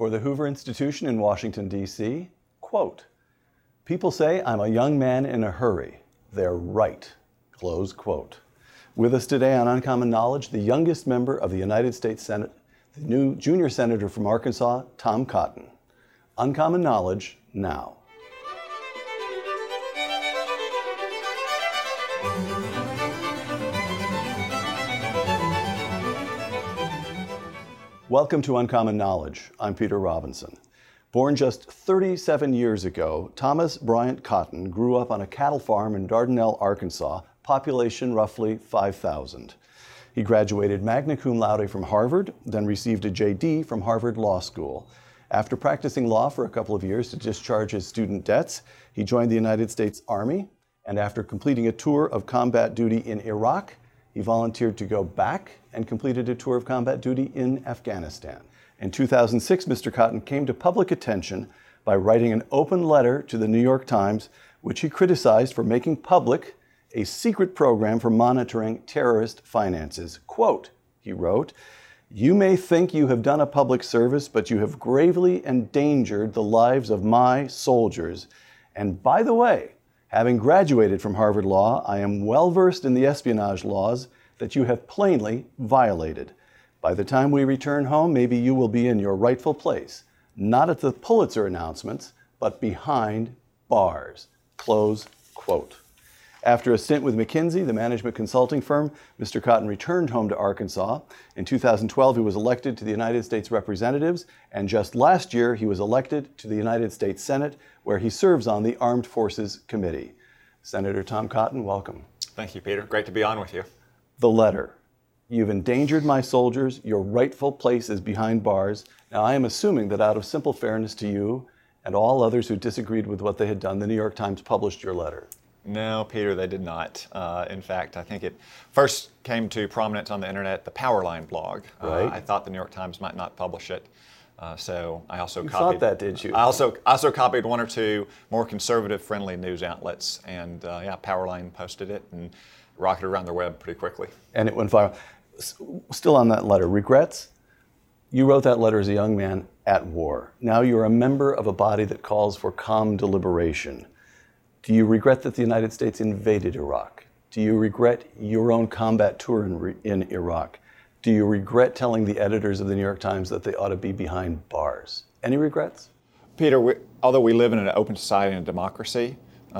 For the Hoover Institution in Washington, D.C., quote, "People say I'm a young man in a hurry. They're right," close quote. With us today on Uncommon Knowledge, the youngest member of the United States Senate, the new junior senator from Arkansas, Tom Cotton. Uncommon Knowledge now. Welcome to Uncommon Knowledge. I'm Peter Robinson. Born just 37 years ago, Thomas Bryant Cotton grew up on a cattle farm in Dardanelle, Arkansas, population roughly 5,000. He graduated magna cum laude from Harvard, then received a JD from Harvard Law School. After practicing law for a couple of years to discharge his student debts, he joined the United States Army, and after completing a tour of combat duty in Iraq, he volunteered to go back and completed a tour of combat duty in Afghanistan. In 2006, Mr. Cotton came to public attention by writing an open letter to the New York Times, which he criticized for making public a secret program for monitoring terrorist finances. Quote, he wrote, "You may think you have done a public service, but you have gravely endangered the lives of my soldiers. And by the way, having graduated from Harvard Law, I am well versed in the espionage laws that you have plainly violated. By the time we return home, maybe you will be in your rightful place, not at the Pulitzer announcements, but behind bars." Close quote. After a stint with McKinsey, the management consulting firm, Mr. Cotton returned home to Arkansas. In 2012, he was elected to the United States Representatives, and just last year, he was elected to the United States Senate, where he serves on the Armed Forces Committee. Senator Tom Cotton, welcome. Thank you, Peter. Great to be on with you. The letter. "You've endangered my soldiers. Your rightful place is behind bars." Now, I am assuming that out of simple fairness to you and all others who disagreed with what they had done, the New York Times published your letter. No, Peter, they did not. In fact, I think it first came to prominence on the internet, the Powerline blog. Right. I thought the New York Times might not publish it. So I also copied. Thought that, did you? I also copied one or two more conservative-friendly news outlets, and Powerline posted it and rocketed around the web pretty quickly. And it went viral. Still on that letter, regrets? You wrote that letter as a young man at war. Now you're a member of a body that calls for calm deliberation. Do you regret that the United States invaded Iraq? Do you regret your own combat tour in Iraq? Do you regret telling the editors of the New York Times that they ought to be behind bars? Any regrets? Peter, although we live in an open society and a democracy,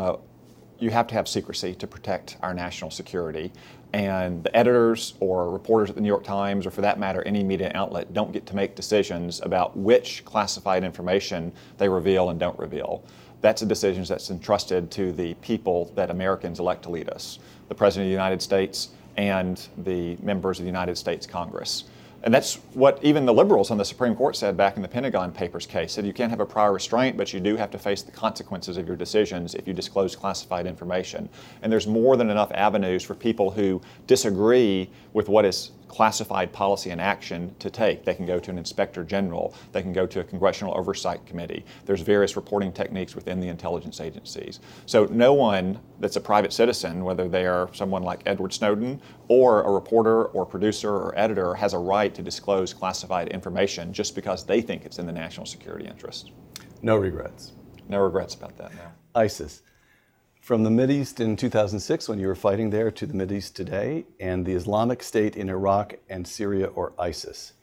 you have to have secrecy to protect our national security. And the editors or reporters at the New York Times, or for that matter, any media outlet, don't get to make decisions about which classified information they reveal and don't reveal. That's a decision that's entrusted to the people that Americans elect to lead us, the President of the United States and the members of the United States Congress. And that's what even the liberals on the Supreme Court said back in the Pentagon Papers case, said you can't have a prior restraint, but you do have to face the consequences of your decisions if you disclose classified information. And there's more than enough avenues for people who disagree with what is classified policy and action to take. They can go to an inspector general. They can go to a congressional oversight committee. There's various reporting techniques within the intelligence agencies. So no one that's a private citizen, whether they are someone like Edward Snowden or a reporter or producer or editor, has a right to disclose classified information just because they think it's in the national security interest. No regrets. No regrets about that, no. ISIS. From the Mideast in 2006, when you were fighting there, to the Mideast today, and the Islamic State in Iraq and Syria, or ISIS.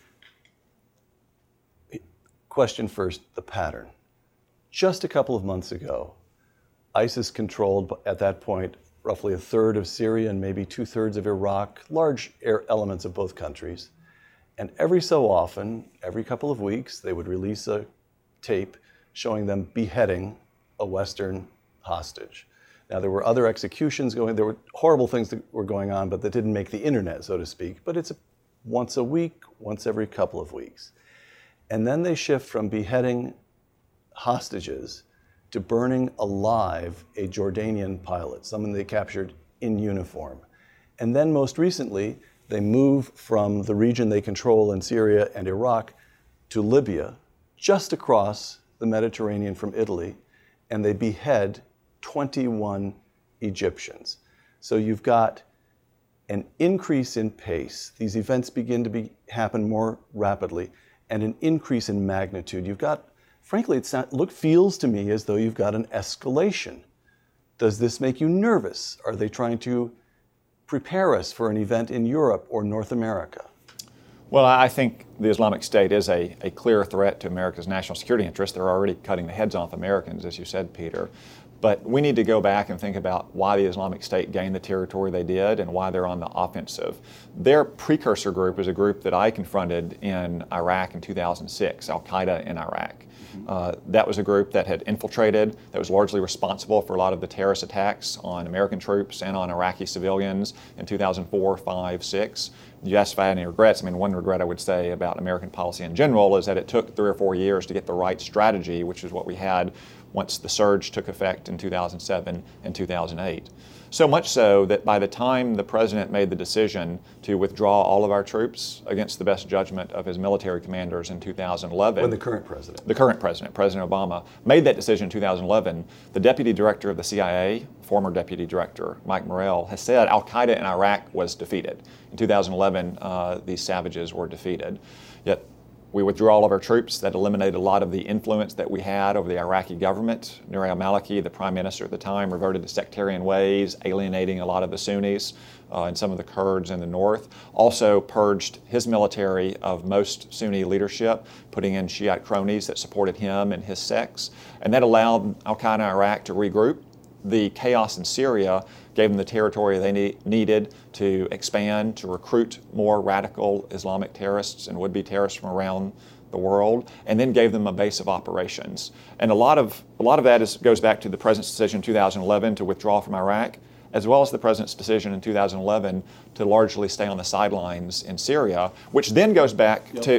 Question first, the pattern. Just a couple of months ago, ISIS controlled, at that point, roughly a third of Syria and maybe two-thirds of Iraq, large elements of both countries. And every so often, every couple of weeks, they would release a tape showing them beheading a Western hostage. Now, there were other executions going, there were horrible things that were going on, but that didn't make the internet, so to speak. But it's once a week, once every couple of weeks. And then they shift from beheading hostages to burning alive a Jordanian pilot, someone they captured in uniform. And then most recently, they move from the region they control in Syria and Iraq to Libya, just across the Mediterranean from Italy, and they behead 21 Egyptians. So you've got an increase in pace. These events begin to happen more rapidly. and an increase in magnitude. You've got, frankly, feels to me as though you've got an escalation. Does this make you nervous? Are they trying to prepare us for an event in Europe or North America? Well, I think the Islamic State is a clear threat to America's national security interests. They're already cutting the heads off Americans, as you said, Peter. But we need to go back and think about why the Islamic State gained the territory they did and why they're on the offensive. Their precursor group is a group that I confronted in Iraq in 2006, Al-Qaeda in Iraq. That was a group that had infiltrated, that was largely responsible for a lot of the terrorist attacks on American troops and on Iraqi civilians in 2004, 5, 6. You asked if I had any regrets. I mean, one regret I would say about American policy in general is that it took 3 or 4 years to get the right strategy, which is what we had once the surge took effect in 2007 and 2008. So much so that by the time the president made the decision to withdraw all of our troops against the best judgment of his military commanders in 2011. When the current president? The current president, President Obama, made that decision in 2011. The deputy director of the CIA, former deputy director, Mike Morrell, has said Al-Qaeda in Iraq was defeated. In 2011, these savages were defeated. Yet we withdrew all of our troops. That eliminated a lot of the influence that we had over the Iraqi government. Nouri al-Maliki, the prime minister at the time, reverted to sectarian ways, alienating a lot of the Sunnis and some of the Kurds in the north. Also purged his military of most Sunni leadership, putting in Shiite cronies that supported him and his sects. And that allowed al-Qaeda in Iraq to regroup. The chaos in Syria gave them the territory they needed to expand, to recruit more radical Islamic terrorists and would-be terrorists from around the world, and then gave them a base of operations. And a lot of that goes back to the president's decision in 2011 to withdraw from Iraq, as well as the president's decision in 2011 to largely stay on the sidelines in Syria, which then goes back to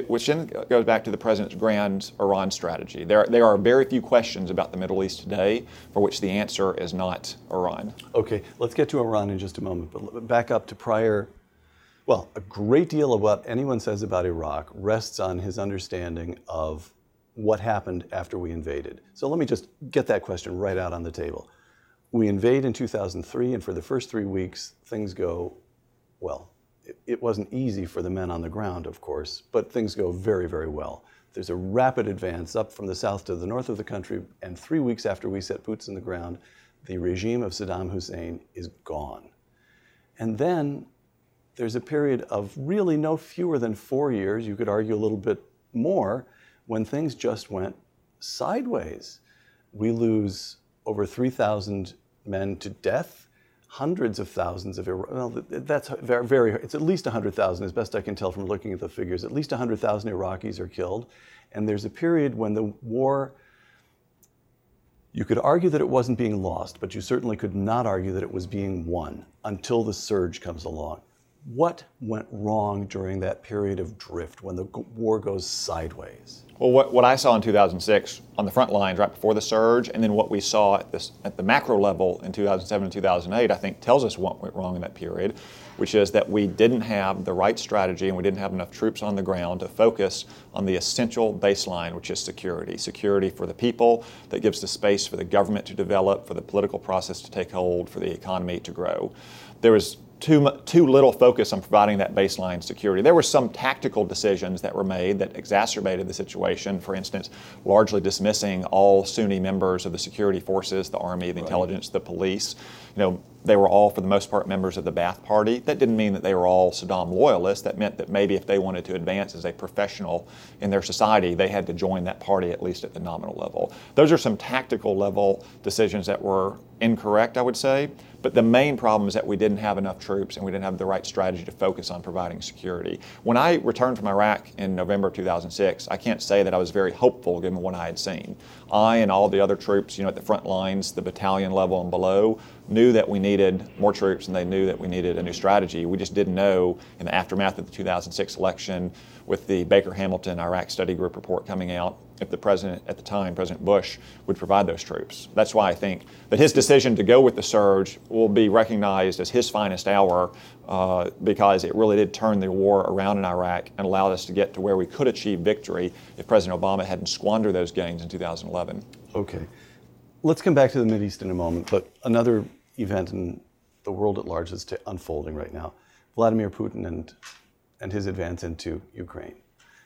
the president's grand Iran strategy. There are very few questions about the Middle East today for which the answer is not Iran. Okay, let's get to Iran in just a moment, but back up to prior. Well, a great deal of what anyone says about Iraq rests on his understanding of what happened after we invaded. So let me just get that question right out on the table. We invade in 2003, and for the first 3 weeks, things go, well, it wasn't easy for the men on the ground, of course, but things go very, very well. There's a rapid advance up from the south to the north of the country, and 3 weeks after we set boots in the ground, the regime of Saddam Hussein is gone. And then there's a period of really no fewer than 4 years, you could argue a little bit more, when things just went sideways. We lose over 3,000 men to death, hundreds of thousands of, well, that's very, it's at least 100,000 as best I can tell from looking at the figures. At least 100,000 Iraqis are killed. And there's a period when the war, you could argue that it wasn't being lost, but you certainly could not argue that it was being won until the surge comes along. What went wrong during that period of drift when the war goes sideways? Well, what I saw in 2006 on the front lines right before the surge, and then what we saw at the macro level in 2007 and 2008, I think tells us what went wrong in that period, which is that we didn't have the right strategy and we didn't have enough troops on the ground to focus on the essential baseline, which is security. Security for the people that gives the space for the government to develop, for the political process to take hold, for the economy to grow. There was too little focus on providing that baseline security. There were some tactical decisions that were made that exacerbated the situation. For instance, largely dismissing all Sunni members of the security forces, the army, the intelligence, the police. They were all, for the most part, members of the Ba'ath Party. That didn't mean that they were all Saddam loyalists. That meant that maybe if they wanted to advance as a professional in their society, they had to join that party, at least at the nominal level. Those are some tactical level decisions that were incorrect, I would say. But the main problem is that we didn't have enough troops and we didn't have the right strategy to focus on providing security. When I returned from Iraq in November of 2006, I can't say that I was very hopeful given what I had seen. I and all the other troops, at the front lines, the battalion level and below, knew that we needed more troops and they knew that we needed a new strategy. We just didn't know in the aftermath of the 2006 election with the Baker-Hamilton Iraq Study Group report coming out if the president at the time, President Bush, would provide those troops. That's why I think that his decision to go with the surge will be recognized as his finest hour because it really did turn the war around in Iraq and allowed us to get to where we could achieve victory if President Obama hadn't squandered those gains in 2011. Okay. Let's come back to the Mideast in a moment, but another event in the world at large that's unfolding right now. Vladimir Putin and his advance into Ukraine.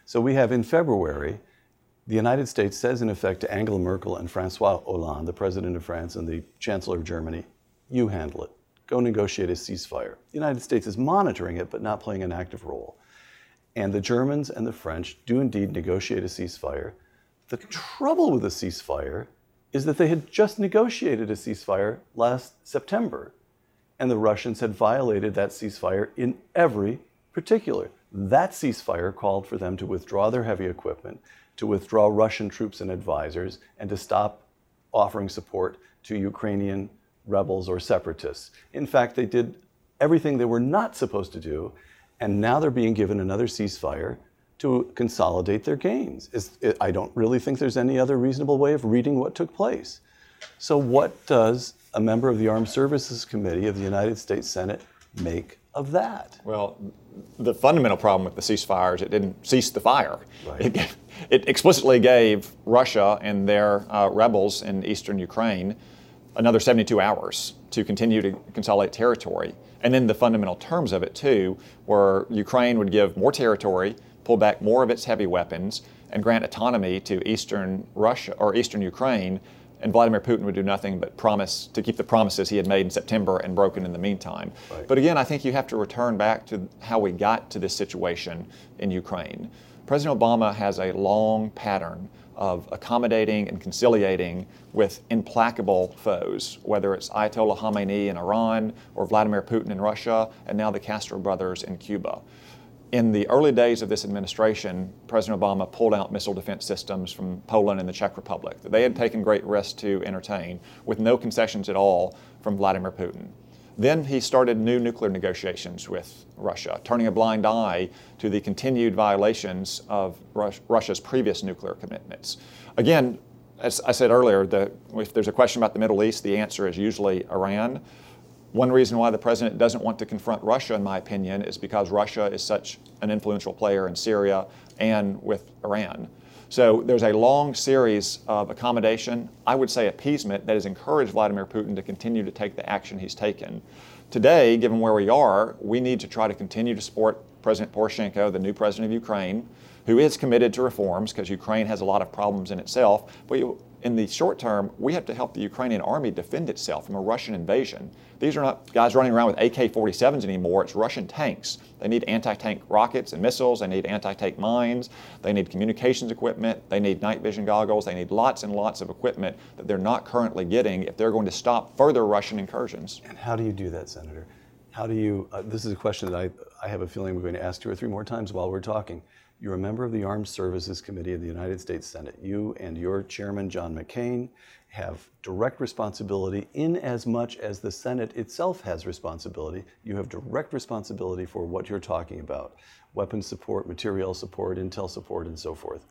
So we have in February, the United States says in effect to Angela Merkel and Francois Hollande, the president of France and the chancellor of Germany, you handle it. Go negotiate a ceasefire. The United States is monitoring it, but not playing an active role. And the Germans and the French do indeed negotiate a ceasefire. The trouble with a ceasefire is that they had just negotiated a ceasefire last September, and the Russians had violated that ceasefire in every particular. That ceasefire called for them to withdraw their heavy equipment, to withdraw Russian troops and advisors, and to stop offering support to Ukrainian rebels or separatists. In fact, they did everything they were not supposed to do, and now they're being given another ceasefire to consolidate their gains. I don't really think there's any other reasonable way of reading what took place. So what does a member of the Armed Services Committee of the United States Senate make of that? Well, the fundamental problem with the ceasefire is it didn't cease the fire. Right. It explicitly gave Russia and their rebels in eastern Ukraine another 72 hours to continue to consolidate territory. And then the fundamental terms of it, too, were Ukraine would give more territory, pull back more of its heavy weapons, and grant autonomy to eastern Russia or eastern Ukraine, and Vladimir Putin would do nothing but promise to keep the promises he had made in September and broken in the meantime. Right. But again, I think you have to return back to how we got to this situation in Ukraine. President Obama has a long pattern of accommodating and conciliating with implacable foes, whether it's Ayatollah Khamenei in Iran or Vladimir Putin in Russia, and now the Castro brothers in Cuba. In the early days of this administration, President Obama pulled out missile defense systems from Poland and the Czech Republic that they had taken great risks to entertain, with no concessions at all from Vladimir Putin. Then he started new nuclear negotiations with Russia, turning a blind eye to the continued violations of Russia's previous nuclear commitments. Again, as I said earlier, if there's a question about the Middle East, the answer is usually Iran. One reason why the president doesn't want to confront Russia, in my opinion, is because Russia is such an influential player in Syria and with Iran. So there's a long series of accommodation, I would say appeasement, that has encouraged Vladimir Putin to continue to take the action he's taken. Today, given where we are, we need to try to continue to support President Poroshenko, the new president of Ukraine, who is committed to reforms because Ukraine has a lot of problems in itself. But in the short term, we have to help the Ukrainian army defend itself from a Russian invasion. These are not guys running around with AK-47s anymore. It's Russian tanks. They need anti-tank rockets and missiles. They need anti-tank mines. They need communications equipment. They need night vision goggles. They need lots and lots of equipment that they're not currently getting if they're going to stop further Russian incursions. And how do you do that, Senator? How do you, this is a question that I have a feeling we're going to ask 2 or 3 more times while we're talking. You're a member of the Armed Services Committee of the United States Senate. You and your chairman, John McCain, have direct responsibility in as much as the Senate itself has responsibility. You have direct responsibility for what you're talking about: weapons support, material support, intel support, and so forth.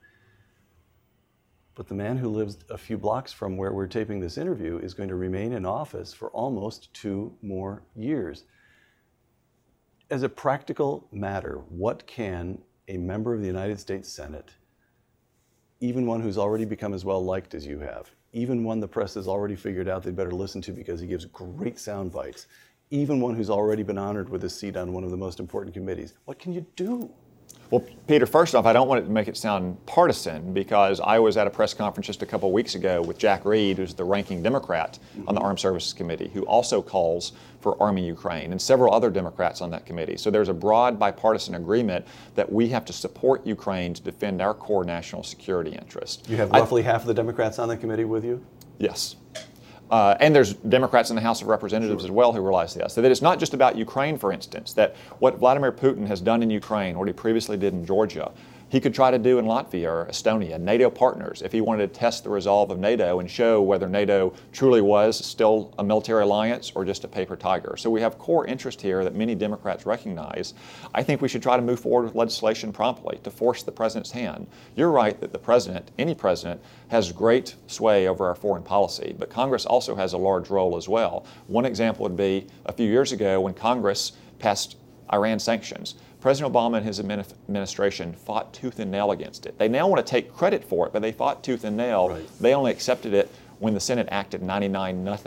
But the man who lives a few blocks from where we're taping this interview is going to remain in office for almost 2 more years. As a practical matter, what can a member of the United States Senate, even one who's already become as well liked as you have, even one the press has already figured out they'd better listen to because he gives great sound bites, even one who's already been honored with a seat on one of the most important committees, what can you do? Well, Peter, first off, I don't want to make it sound partisan because I was at a press conference just a couple weeks ago with Jack Reed, who's the ranking Democrat on the Armed Services Committee, who also calls for Arming Ukraine, and several other Democrats on that committee. So there's a broad bipartisan agreement that we have to support Ukraine to defend our core national security interests. You have roughly half of the Democrats on the committee with you? Yes. And there's Democrats in the House of Representatives as well who realize this. So that it's not just about Ukraine, for instance, that what Vladimir Putin has done in Ukraine, what he previously did in Georgia, he could try to do in Latvia or Estonia, NATO partners, if he wanted to test the resolve of NATO and show whether NATO truly was still a military alliance or just a paper tiger. So we have core interest here that many Democrats recognize. I think we should try to move forward with legislation promptly to force the president's hand. You're right that the president, any president, has great sway over our foreign policy, but Congress also has a large role as well. One example would be a few years ago when Congress passed Iran sanctions. President Obama and his administration fought tooth and nail against it. They now want to take credit for it, but they fought tooth and nail. Right. They only accepted it when the Senate acted 99-0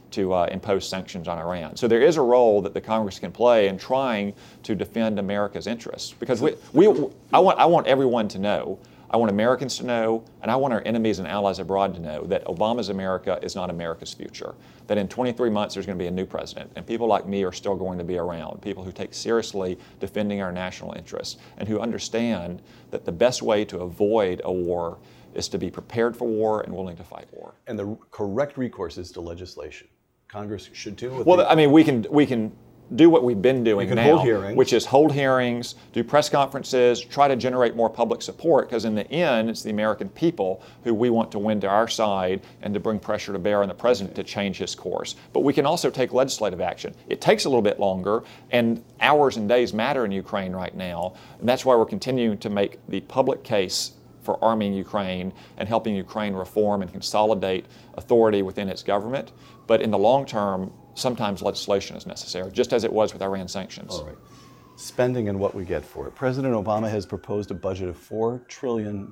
to impose sanctions on Iran. So there is a role that the Congress can play in trying to defend America's interests. Because I want everyone to know, I want Americans to know, and I want our enemies and allies abroad to know that Obama's America is not America's future. That in 23 months there's going to be a new president, and people like me are still going to be around, people who take seriously defending our national interests, and who understand that the best way to avoid a war is to be prepared for war and willing to fight war. And the correct recourse is to legislation. Congress should do. Well, I mean, we can do what we've been doing now, hold hearings, which is hold hearings, do press conferences, try to generate more public support, because in the end, it's the American people who we want to win to our side and to bring pressure to bear on the president to change his course. But we can also take legislative action. It takes a little bit longer, and hours and days matter in Ukraine right now, and that's why we're continuing to make the public case for arming Ukraine and helping Ukraine reform and consolidate authority within its government. But in the long term, sometimes legislation is necessary, just as it was with Iran sanctions. All right. Spending and what we get for it. President Obama has proposed a budget of $4 trillion.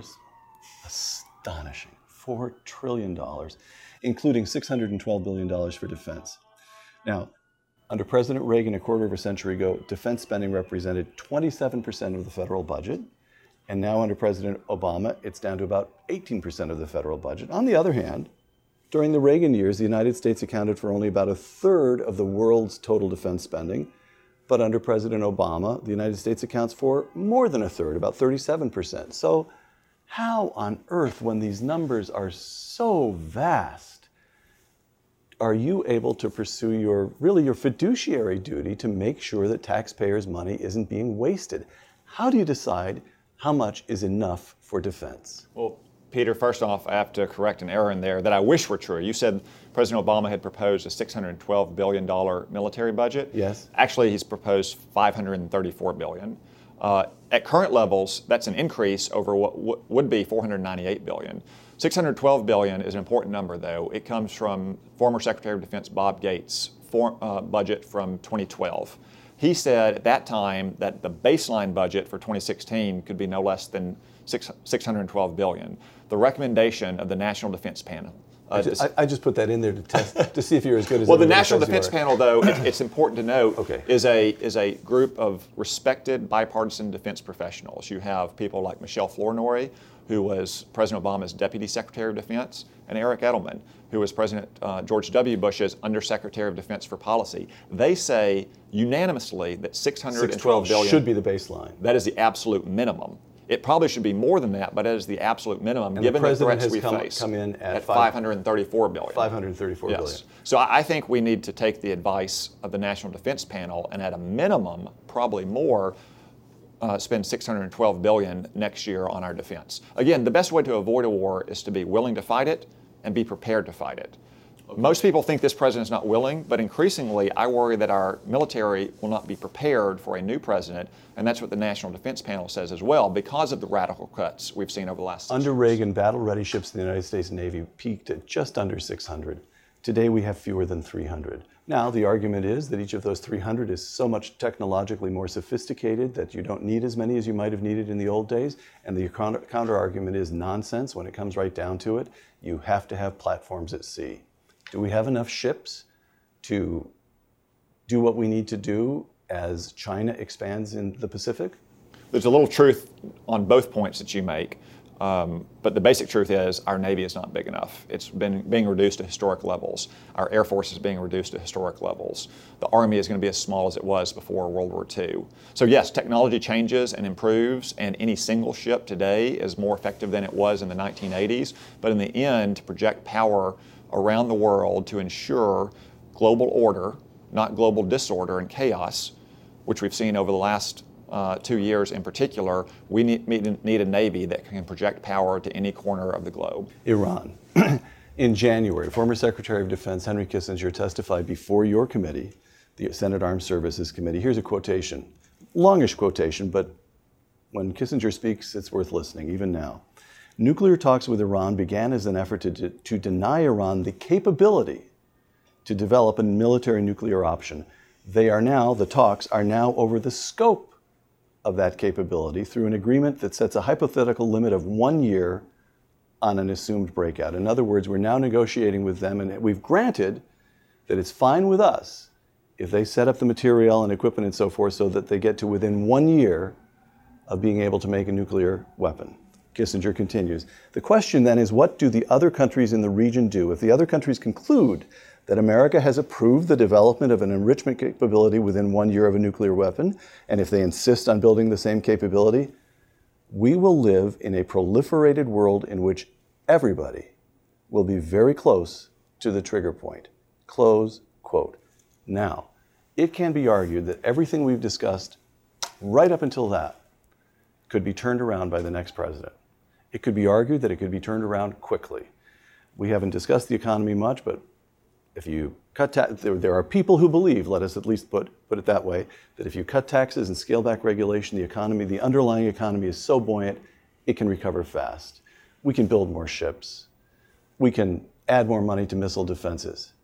Astonishing. $4 trillion, including $612 billion for defense. Now, under President Reagan a quarter of a century ago, defense spending represented 27% of the federal budget. And now under President Obama, it's down to about 18% of the federal budget. On the other hand, during the Reagan years, the United States accounted for only about a third of the world's total defense spending. But under President Obama, the United States accounts for more than a third, about 37%. So how on earth, when these numbers are so vast, are you able to pursue your fiduciary duty to make sure that taxpayers' money isn't being wasted? How do you decide how much is enough for defense? Well, Peter, first off, I have to correct an error in there that I wish were true. You said President Obama had proposed a $612 billion military budget. Yes. Actually, he's proposed $534 billion. At current levels, that's an increase over what would be $498 billion. $612 billion is an important number, though. It comes from former Secretary of Defense Bob Gates' budget from 2012. He said at that time that the baseline budget for 2016 could be no less than $612 billion. The recommendation of the National Defense Panel. I just put that in there to test to see if you're as good as. Well, the National Defense Panel, though, it's important to note, okay, is a group of respected bipartisan defense professionals. You have people like Michelle Flournoy, who was President Obama's Deputy Secretary of Defense, and Eric Edelman, who was President George W. Bush's Undersecretary of Defense for Policy. They say unanimously that $612 billion should be the baseline. That is the absolute minimum. It probably should be more than that, but it is the absolute minimum, and given the threats we face. Come in at $534 billion. $534 billion. Yes. So I think we need to take the advice of the National Defense Panel, and at a minimum, probably more, spend $612 billion next year on our defense. Again, the best way to avoid a war is to be willing to fight it and be prepared to fight it. Okay. Most people think this president is not willing, but increasingly I worry that our military will not be prepared for a new president, and that's what the National Defense Panel says as well, because of the radical cuts we've seen over the last 6 years. Under Reagan, battle-ready ships in the United States Navy peaked at just under 600. Today we have fewer than 300. Now the argument is that each of those 300 is so much technologically more sophisticated that you don't need as many as you might have needed in the old days, and the counter-argument is nonsense when it comes right down to it. You have to have platforms at sea. Do we have enough ships to do what we need to do as China expands in the Pacific? There's a little truth on both points that you make, but the basic truth is our Navy is not big enough. It's being reduced to historic levels. Our Air Force is being reduced to historic levels. The Army is going to be as small as it was before World War II. So yes, technology changes and improves, and any single ship today is more effective than it was in the 1980s, but in the end, to project power around the world to ensure global order, not global disorder and chaos, which we've seen over the last 2 years in particular, we need a Navy that can project power to any corner of the globe. Iran. In January, former Secretary of Defense Henry Kissinger testified before your committee, the Senate Armed Services Committee. Here's a quotation, longish quotation, but when Kissinger speaks, it's worth listening, even now. Nuclear talks with Iran began as an effort to deny Iran the capability to develop a military nuclear option. The talks are now over the scope of that capability through an agreement that sets a hypothetical limit of 1 year on an assumed breakout. In other words, we're now negotiating with them, and we've granted that it's fine with us if they set up the material and equipment and so forth so that they get to within 1 year of being able to make a nuclear weapon. Kissinger continues. The question then is, what do the other countries in the region do? If the other countries conclude that America has approved the development of an enrichment capability within 1 year of a nuclear weapon, and if they insist on building the same capability, we will live in a proliferated world in which everybody will be very close to the trigger point. Close quote. Now, it can be argued that everything we've discussed right up until that could be turned around by the next president. It could be argued that it could be turned around quickly. We haven't discussed the economy much, but if you cut there are people who believe, let us at least put it that way, that if you cut taxes and scale back regulation, the underlying economy is so buoyant, it can recover fast. We can build more ships. We can add more money to missile defenses.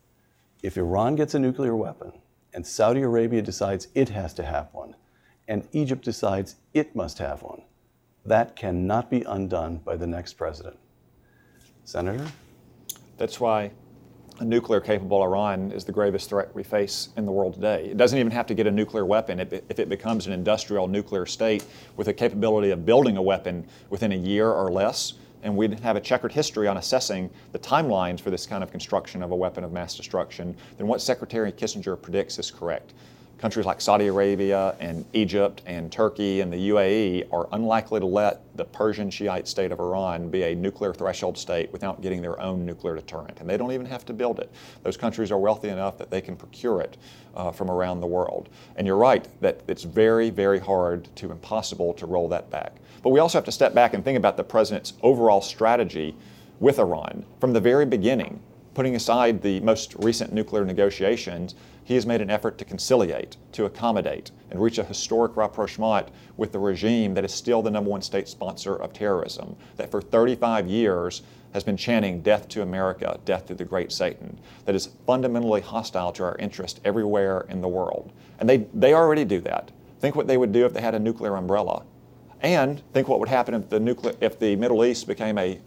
If Iran gets a nuclear weapon and Saudi Arabia decides it has to have one, and Egypt decides it must have one, that cannot be undone by the next president. Senator? That's why a nuclear-capable Iran is the gravest threat we face in the world today. It doesn't even have to get a nuclear weapon. If it becomes an industrial nuclear state with a capability of building a weapon within a year or less, and we'd have a checkered history on assessing the timelines for this kind of construction of a weapon of mass destruction, then what Secretary Kissinger predicts is correct. Countries like Saudi Arabia and Egypt and Turkey and the UAE are unlikely to let the Persian Shiite state of Iran be a nuclear threshold state without getting their own nuclear deterrent. And they don't even have to build it. Those countries are wealthy enough that they can procure it from around the world. And you're right that it's very, very hard to impossible to roll that back. But we also have to step back and think about the president's overall strategy with Iran from the very beginning. Putting aside the most recent nuclear negotiations, he has made an effort to conciliate, to accommodate, and reach a historic rapprochement with the regime that is still the #1 state sponsor of terrorism, that for 35 years has been chanting death to America, death to the great Satan, that is fundamentally hostile to our interest everywhere in the world. And they already do that. Think what they would do if they had a nuclear umbrella. And think what would happen if the Middle East became a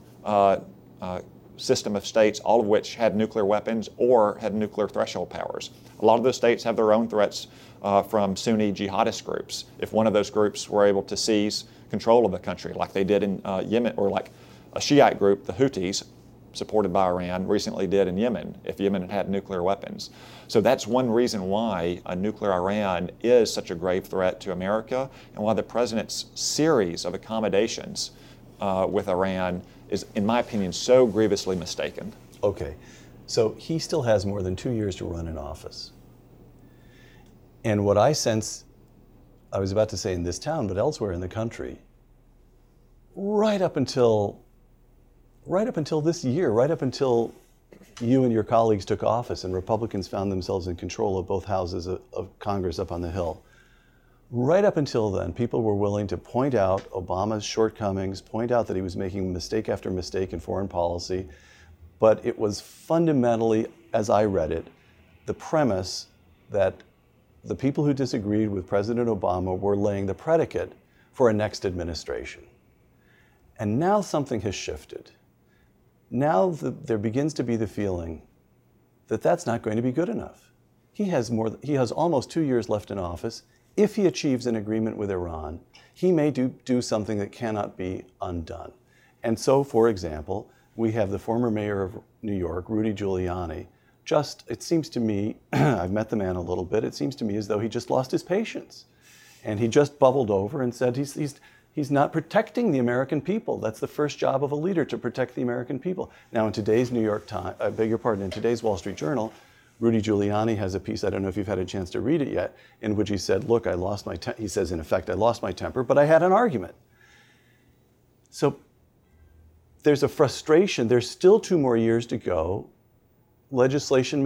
system of states, all of which had nuclear weapons or had nuclear threshold powers. A lot of those states have their own threats from Sunni jihadist groups. If one of those groups were able to seize control of the country, like they did in Yemen, or like a Shiite group, the Houthis, supported by Iran, recently did in Yemen, if Yemen had had nuclear weapons. So that's one reason why a nuclear Iran is such a grave threat to America, and why the president's series of accommodations with Iran is, in my opinion, so grievously mistaken. Okay, so he still has more than 2 years to run in office. And what I sense, I was about to say in this town, but elsewhere in the country, right up until this year, right up until you and your colleagues took office and Republicans found themselves in control of both houses of Congress up on the Hill, right up until then, people were willing to point out Obama's shortcomings, point out that he was making mistake after mistake in foreign policy, but it was fundamentally, as I read it, the premise that the people who disagreed with President Obama were laying the predicate for a next administration. And now something has shifted. Now there begins to be the feeling that that's not going to be good enough. He has almost 2 years left in office. If he achieves an agreement with Iran, he may do something that cannot be undone. And so, for example, we have the former mayor of New York, Rudy Giuliani. It seems to me, I've met the man a little bit, it seems to me as though he just lost his patience. And he just bubbled over and said he's not protecting the American people. That's the first job of a leader, to protect the American people. Now in today's New York Times, in today's Wall Street Journal, Rudy Giuliani has a piece, I don't know if you've had a chance to read it yet, in which he said, look, he says, in effect, I lost my temper, but I had an argument. So there's a frustration. There's still 2 more years to go. Legislation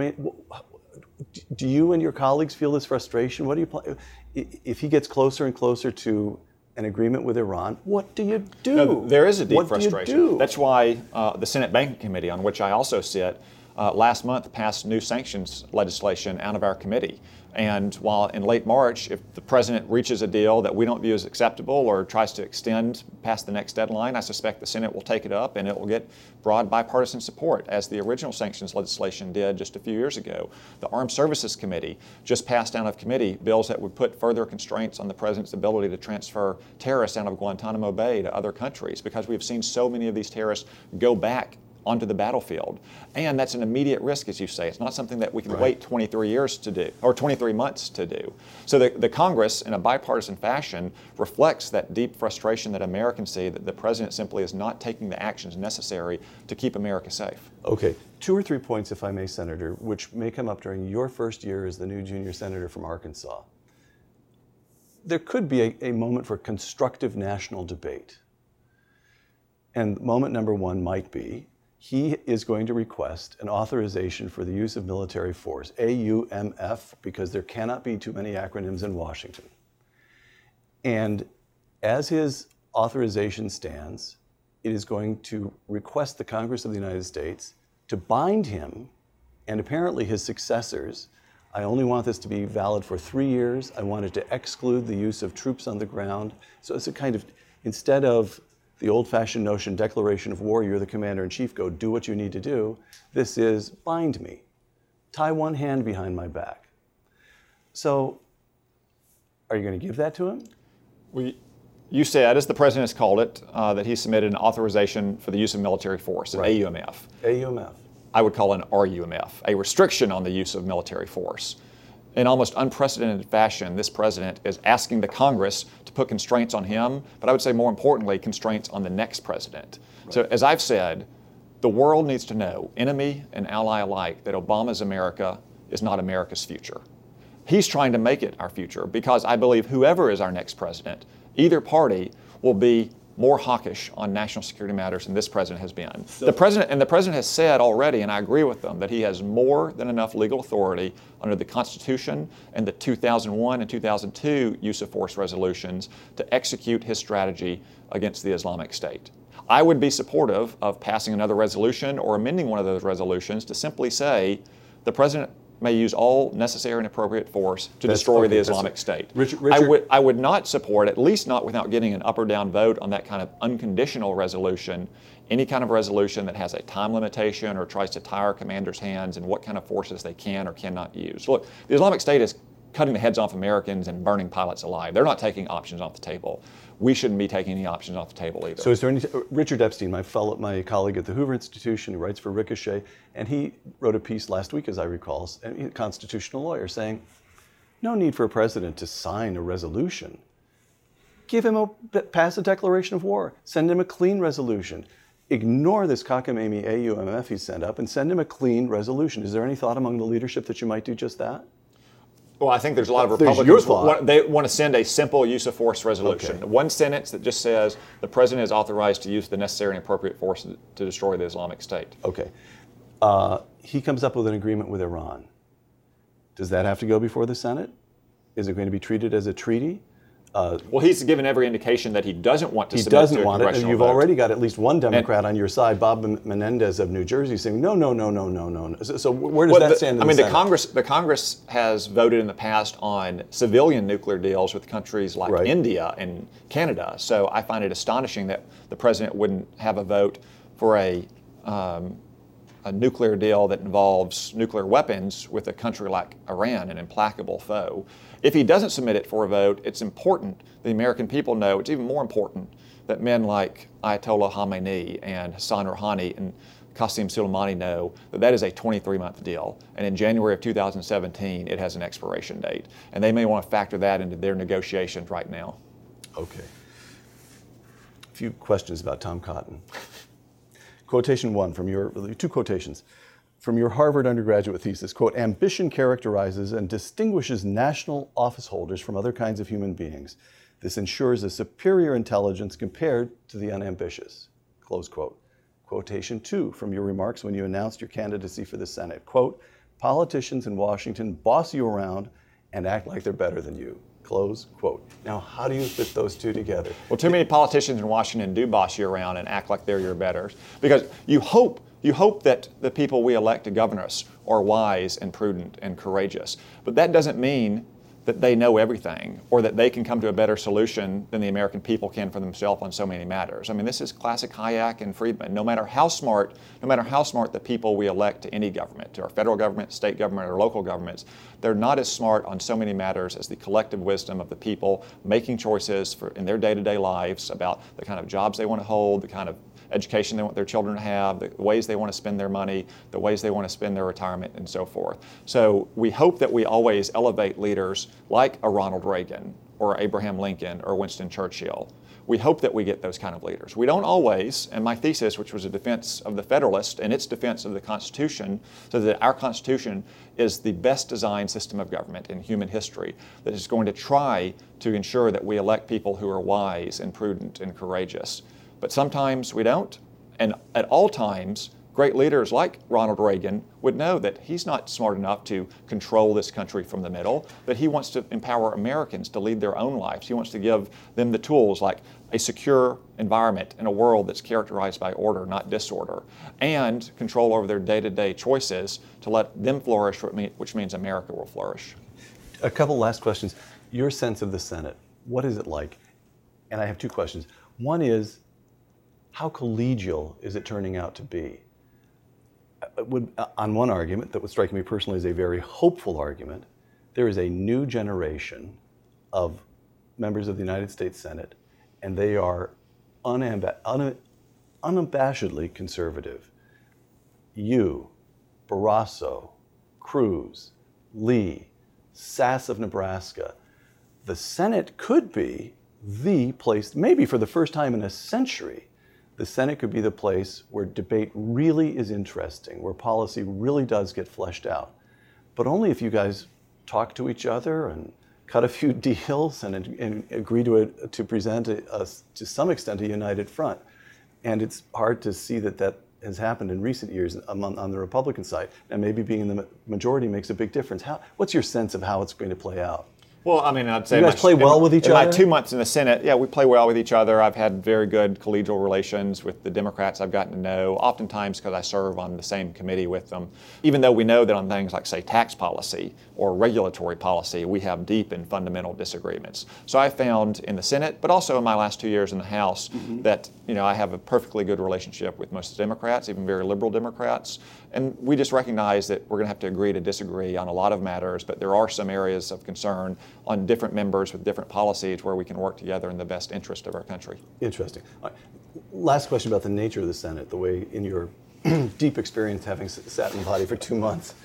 do you and your colleagues feel this frustration? What do you if he gets closer and closer to an agreement with Iran, what do you do? No, there is a deep what frustration. Do you do? That's why the Senate Banking Committee, on which I also sit, last month passed new sanctions legislation out of our committee. And while in late March, if the president reaches a deal that we don't view as acceptable or tries to extend past the next deadline, I suspect the Senate will take it up and it will get broad bipartisan support, as the original sanctions legislation did just a few years ago. The Armed Services Committee just passed out of committee bills that would put further constraints on the president's ability to transfer terrorists out of Guantanamo Bay to other countries, because we've seen so many of these terrorists go back onto the battlefield. And that's an immediate risk, as you say. It's not something that we can wait 23 years to do, or 23 months to do. So the Congress, in a bipartisan fashion, reflects that deep frustration that Americans see, that the president simply is not taking the actions necessary to keep America safe. Okay, 2 or 3 points, if I may, Senator, which may come up during your first year as the new junior senator from Arkansas. There could be a moment for constructive national debate. And moment number one might be, he is going to request an authorization for the use of military force, AUMF, because there cannot be too many acronyms in Washington. And as his authorization stands, it is going to request the Congress of the United States to bind him, and apparently his successors. I only want this to be valid for 3 years. I want it to exclude the use of troops on the ground. So it's a kind of, instead of the old-fashioned notion, declaration of war, you're the commander-in-chief, go do what you need to do. This is bind me. Tie one hand behind my back. So are you going to give that to him? You said, as the president has called it, that he submitted an authorization for the use of military force, an AUMF. AUMF. I would call it an RUMF, a restriction on the use of military force. In almost unprecedented fashion, this president is asking the Congress to put constraints on him, but I would say more importantly, constraints on the next president. Right. So as I've said, the world needs to know, enemy and ally alike, that Obama's America is not America's future. He's trying to make it our future, because I believe whoever is our next president, either party will be more hawkish on national security matters than this president has been. So, the president has said already, and I agree with them, that he has more than enough legal authority under the Constitution and the 2001 and 2002 use of force resolutions to execute his strategy against the Islamic State. I would be supportive of passing another resolution or amending one of those resolutions to simply say the president may use all necessary and appropriate force to destroy the Islamic State. Richard, I would not support, at least not without getting an up or down vote on that kind of unconditional resolution, any kind of resolution that has a time limitation or tries to tie our commanders' hands in what kind of forces they can or cannot use. Look, the Islamic State is cutting the heads off Americans and burning pilots alive. They're not taking options off the table. We shouldn't be taking any options off the table either. So is there any, Richard Epstein, my colleague at the Hoover Institution, who writes for Ricochet, and he wrote a piece last week, as I recall, a constitutional lawyer, saying, no need for a president to sign a resolution. Pass a declaration of war. Send him a clean resolution. Ignore this cockamamie AUMF he sent up and send him a clean resolution. Is there any thought among the leadership that you might do just that? Well, I think there's a lot of Republicans. They want to send a simple use of force resolution. Okay. One sentence that just says the president is authorized to use the necessary and appropriate force to destroy the Islamic State. Okay. He comes up with an agreement with Iran. Does that have to go before the Senate? Is it going to be treated as a treaty? Well, he's given every indication that he doesn't want to submit to a congressional vote. He doesn't want it, and you've already got at least one Democrat on your side, Bob Menendez of New Jersey, saying, no. So where does that stand in the Senate? The Congress has voted in the past on civilian nuclear deals with countries like India and Canada. So I find it astonishing that the president wouldn't have a vote for a nuclear deal that involves nuclear weapons with a country like Iran, an implacable foe. If he doesn't submit it for a vote, it's important the American people know, it's even more important that men like Ayatollah Khamenei and Hassan Rouhani and Qasem Soleimani know that that is a 23-month deal. And in January of 2017, it has an expiration date. And they may want to factor that into their negotiations right now. Okay. A few questions about Tom Cotton. Quotation one from two quotations. From your Harvard undergraduate thesis, quote, ambition characterizes and distinguishes national office holders from other kinds of human beings. This ensures a superior intelligence compared to the unambitious, close quote. Quotation two from your remarks when you announced your candidacy for the Senate, quote, politicians in Washington boss you around and act like they're better than you, close quote. Now, how do you fit those two together? Well, too many politicians in Washington do boss you around and act like they're your betters, because you hope You hope that the people we elect to govern us are wise and prudent and courageous. But that doesn't mean that they know everything or that they can come to a better solution than the American people can for themselves on so many matters. I mean, this is classic Hayek and Friedman. No matter how smart the people we elect to any government, to our federal government, state government, or local governments, they're not as smart on so many matters as the collective wisdom of the people making choices in their day-to-day lives about the kind of jobs they want to hold, the kind of education they want their children to have, the ways they want to spend their money, the ways they want to spend their retirement, and so forth. So we hope that we always elevate leaders like a Ronald Reagan or Abraham Lincoln or Winston Churchill. We hope that we get those kind of leaders. We don't always, and my thesis, which was a defense of the Federalist and its defense of the Constitution, so that our Constitution is the best designed system of government in human history that is going to try to ensure that we elect people who are wise and prudent and courageous. But sometimes we don't, and at all times, great leaders like Ronald Reagan would know that he's not smart enough to control this country from the middle, that he wants to empower Americans to lead their own lives. He wants to give them the tools like a secure environment in a world that's characterized by order, not disorder, and control over their day-to-day choices to let them flourish, which means America will flourish. A couple last questions. Your sense of the Senate, what is it like? And I have two questions. One is, how collegial is it turning out to be? On one argument that would strike me personally as a very hopeful argument, there is a new generation of members of the United States Senate, and they are unabashedly conservative. You, Barrasso, Cruz, Lee, Sass of Nebraska. The Senate could be the place, maybe for the first time in a century, the Senate could be the place where debate really is interesting, where policy really does get fleshed out. But only if you guys talk to each other and cut a few deals and agree to present to some extent a united front. And it's hard to see that has happened in recent years on the Republican side. And maybe being in the majority makes a big difference. What's your sense of how it's going to play out? Well, I mean, I'd say you guys play well with each other? In my 2 months in the Senate, yeah, we play well with each other. I've had very good collegial relations with the Democrats I've gotten to know, oftentimes because I serve on the same committee with them. Even though we know that on things like, say, tax policy or regulatory policy, we have deep and fundamental disagreements. So I found in the Senate, but also in my last 2 years in the House, that I have a perfectly good relationship with most Democrats, even very liberal Democrats. And we just recognize that we're going to have to agree to disagree on a lot of matters, but there are some areas of concern on different members with different policies where we can work together in the best interest of our country. Interesting. All right. Last question about the nature of the Senate, the way in your deep experience having sat in the body for 2 months.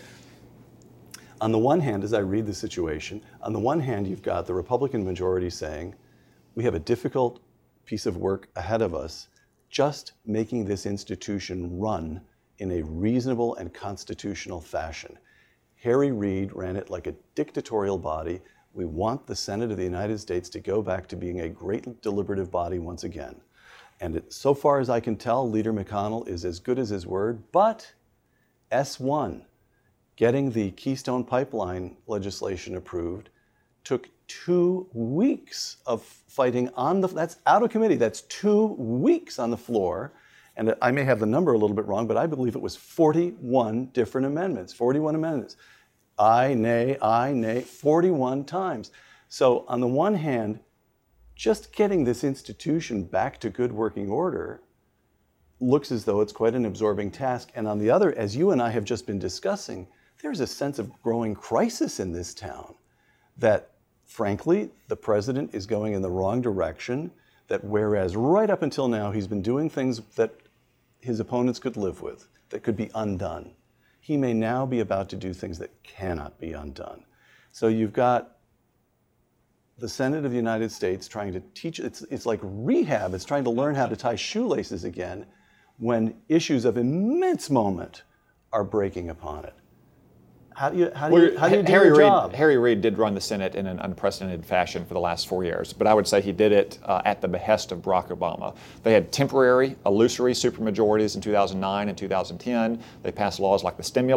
On the one hand, as I read the situation, on the one hand, you've got the Republican majority saying, we have a difficult piece of work ahead of us, just making this institution run in a reasonable and constitutional fashion. Harry Reid ran it like a dictatorial body. We want the Senate of the United States to go back to being a great deliberative body once again. And so far as I can tell, Leader McConnell is as good as his word, but S1, getting the Keystone Pipeline legislation approved, took 2 weeks of fighting that's out of committee, that's 2 weeks on the floor. And I may have the number a little bit wrong, but I believe it was 41 different amendments, 41 amendments. Aye, nay, 41 times. So on the one hand, just getting this institution back to good working order looks as though it's quite an absorbing task. And on the other, as you and I have just been discussing, there's a sense of growing crisis in this town that, frankly, the president is going in the wrong direction, that whereas right up until now he's been doing things that his opponents could live with, that could be undone, he may now be about to do things that cannot be undone. So you've got the Senate of the United States trying to teach, it's like rehab, it's trying to learn how to tie shoelaces again when issues of immense moment are breaking upon it. How do you do your job? Harry Reid did run the Senate in an unprecedented fashion for the last 4 years, but I would say he did it at the behest of Barack Obama. They had temporary, illusory supermajorities in 2009 and 2010. They passed laws like the stimulus.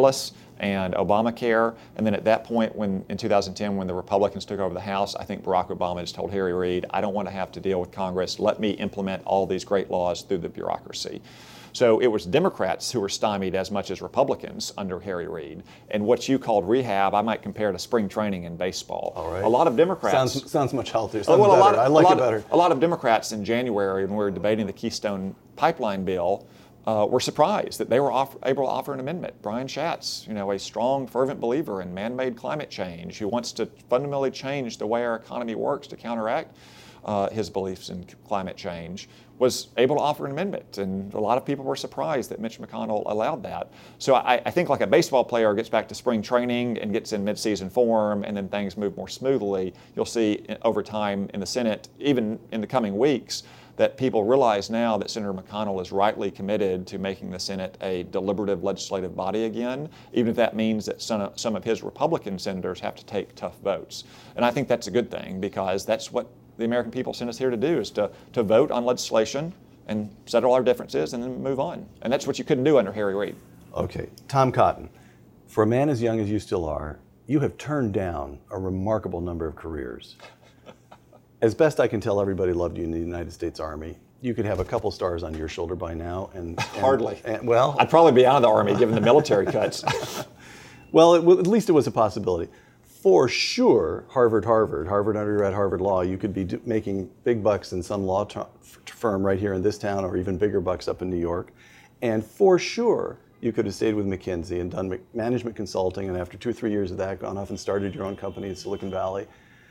and Obamacare. And then at that point, in 2010, when the Republicans took over the House, I think Barack Obama just told Harry Reid, I don't want to have to deal with Congress. Let me implement all these great laws through the bureaucracy. So it was Democrats who were stymied as much as Republicans under Harry Reid. And what you called rehab, I might compare to spring training in baseball. All right. A lot of Democrats... Sounds much healthier. I like it better. A lot of Democrats in January, when we were debating the Keystone Pipeline bill, were surprised that they were able to offer an amendment. Brian Schatz, a strong, fervent believer in man-made climate change, who wants to fundamentally change the way our economy works to counteract his beliefs in climate change, was able to offer an amendment. And a lot of people were surprised that Mitch McConnell allowed that. So I think like a baseball player gets back to spring training and gets in midseason form, and then things move more smoothly, you'll see over time in the Senate, even in the coming weeks, that people realize now that Senator McConnell is rightly committed to making the Senate a deliberative legislative body again, even if that means that some of his Republican senators have to take tough votes. And I think that's a good thing, because that's what the American people sent us here to do, is to vote on legislation and settle our differences and then move on. And that's what you couldn't do under Harry Reid. Okay. Tom Cotton, for a man as young as you still are, you have turned down a remarkable number of careers. As best I can tell, everybody loved you in the United States Army. You could have a couple stars on your shoulder by now. Hardly. Well, I'd probably be out of the Army given the military cuts. Well, at least it was a possibility. For sure, Harvard undergrad, Harvard Law, you could be making big bucks in some law firm right here in this town, or even bigger bucks up in New York. And for sure, you could have stayed with McKinsey and done management consulting, and after 2 or 3 years of that, gone off and started your own company in Silicon Valley.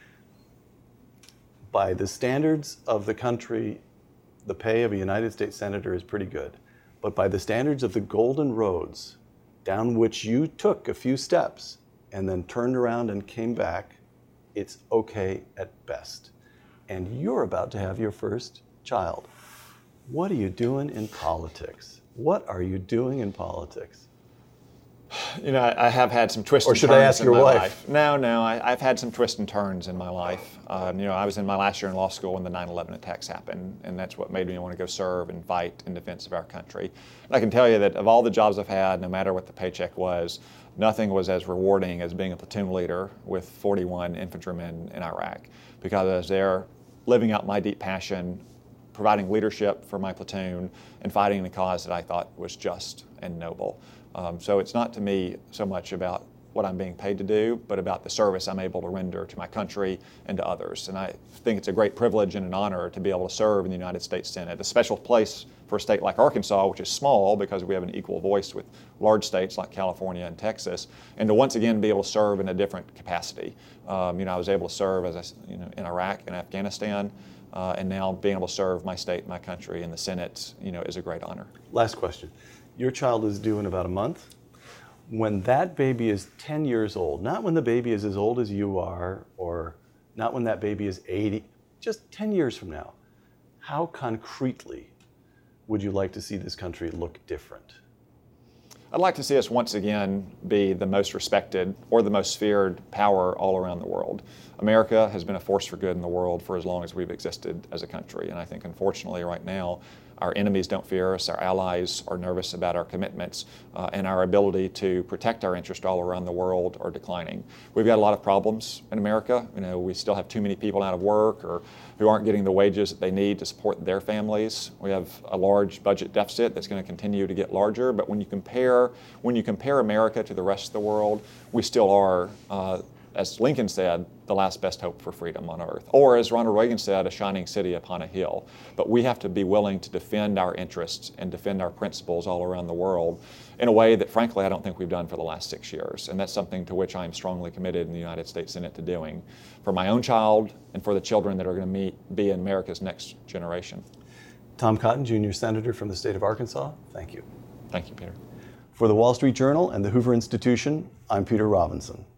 By the standards of the country, the pay of a United States Senator is pretty good. But by the standards of the golden roads down which you took a few steps and then turned around and came back, it's okay at best. And you're about to have your first child. What are you doing in politics? What are you doing in politics? I have had some twists and turns. Or should I ask your wife? Life. No, I've had some twists and turns in my life. I was in my last year in law school when the 9/11 attacks happened, and that's what made me want to go serve and fight in defense of our country. And I can tell you that of all the jobs I've had, no matter what the paycheck was, nothing was as rewarding as being a platoon leader with 41 infantrymen in Iraq, because I was there living out my deep passion, providing leadership for my platoon, and fighting the cause that I thought was just and noble. So it's not to me so much about what I'm being paid to do, but about the service I'm able to render to my country and to others. And I think it's a great privilege and an honor to be able to serve in the United States Senate, a special place for a state like Arkansas, which is small because we have an equal voice with large states like California and Texas, and to once again be able to serve in a different capacity. I was able to serve in Iraq and Afghanistan, and now being able to serve my state, my country in the Senate, is a great honor. Last question. Your child is due in about a month. When that baby is 10 years old, not when the baby is as old as you are, or not when that baby is 80, just 10 years from now, how concretely would you like to see this country look different? I'd like to see us once again be the most respected or the most feared power all around the world. America has been a force for good in the world for as long as we've existed as a country, and I think unfortunately right now our enemies don't fear us, our allies are nervous about our commitments, and our ability to protect our interests all around the world are declining. We've got a lot of problems in America. We still have too many people out of work or who aren't getting the wages that they need to support their families. We have a large budget deficit that's going to continue to get larger, but when you compare America to the rest of the world, we still are, as Lincoln said, the last best hope for freedom on earth. Or as Ronald Reagan said, a shining city upon a hill. But we have to be willing to defend our interests and defend our principles all around the world in a way that, frankly, I don't think we've done for the last 6 years. And that's something to which I am strongly committed in the United States Senate to doing for my own child and for the children that are going to be in America's next generation. Tom Cotton, Jr., Senator from the state of Arkansas, thank you. Thank you, Peter. For the Wall Street Journal and the Hoover Institution, I'm Peter Robinson.